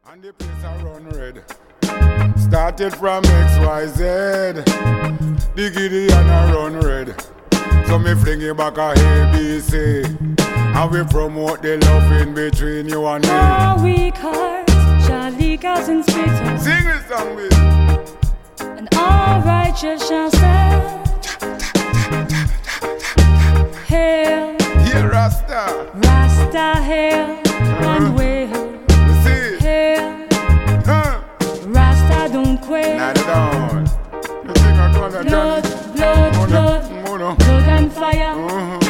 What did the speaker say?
And the place I run red. Started from XYZ. The Gideon I run red. So me fling it back a ABC. And we promote the love in between you and me. Our weak hearts shall leak out in spit. Sing this song, bitch. And all righteous shall stand. Hail, Yeah, Rasta. Rasta, hail, and wail. You see? Hail, Huh? Rasta don't quail. Not at all. You sing a color, Blood, Johnny. blood, blood, Mono. blood and fire. Mhm.